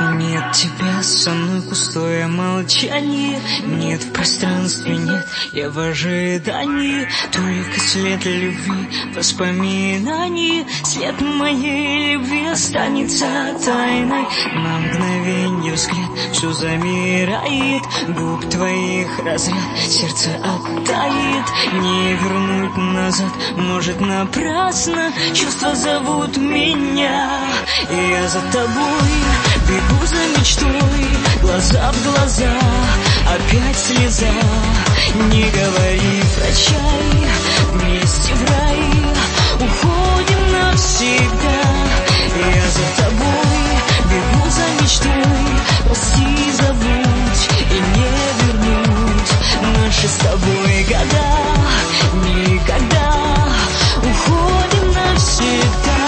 Нет тебя, со мной пустое молчание. Нет в пространстве, нет, я в ожидании. Только след любви, воспоминаний. След моей любви останется тайной. На мгновенье взгляд, все замирает. Губ твоих разряд, сердце оттает. Не вернуть назад, может напрасно. Чувства зовут меня, и я за тобой бегу за мечтой. Глаза в глаза, опять слеза. Не говори прощай, вместе в рай уходим навсегда. Я за тобой бегу за мечтой. Прости, забудь и не вернуть наши с тобой года. Никогда уходим навсегда.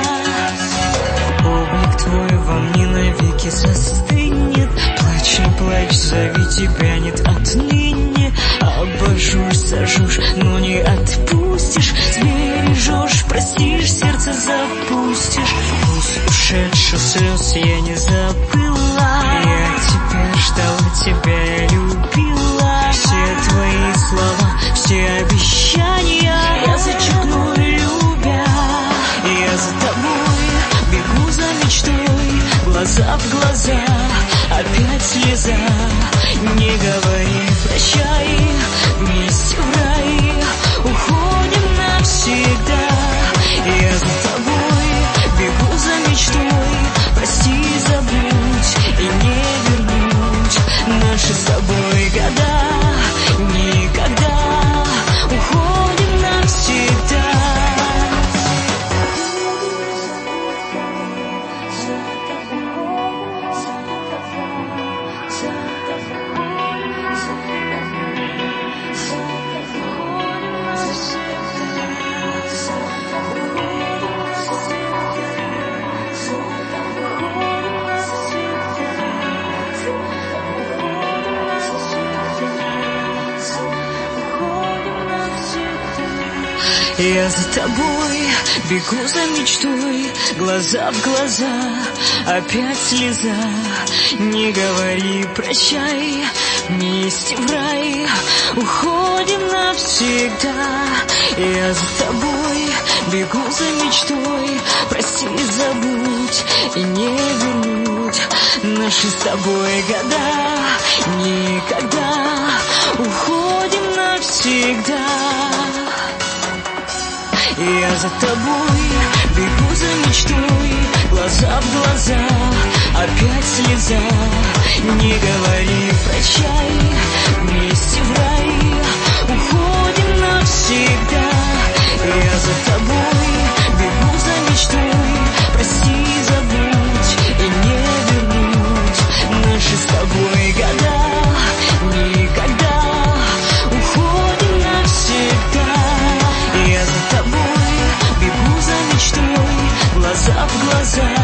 Облик твой во мне навеки застынет. Плачь, не плачь, зови, тебя нет отныне. Обожжешь, сожжешь, но не отпустишь. Сбережешь, простишь, сердце запустишь. Пусть ушедших слез я не забыла. Я тебя ждала, тебя я любила. Все твои слова, все обещания я зачеркну, любя. Я за тобой бегу за мечтой. Глаза в глаза, опять слеза. Не говори прощай, вместе в рай уходим навсегда. Я за тобой бегу за мечтой. Прости, забудь и не вернуть наши с тобой года. Никогда уходим навсегда. Я за тобой бегу за мечтой. Глаза в глаза, опять слеза. Не говори прощай, вместе в рай уходим навсегда. Я за тобой бегу за мечтой. Прости, забудь и не вернуть наши с тобой года. Никогда уходим навсегда. Я за тобой бегу за мечтой. Глаза в глаза, опять слеза. Не говори прощай, вместе в рай уходим навсегда. Я за тобой бегу за мечтой. Прости, забудь и не вернуть наши с тобой года. Никогда уходим навсегда. Я за тобой бегу за мечтой. Глаза в глаза,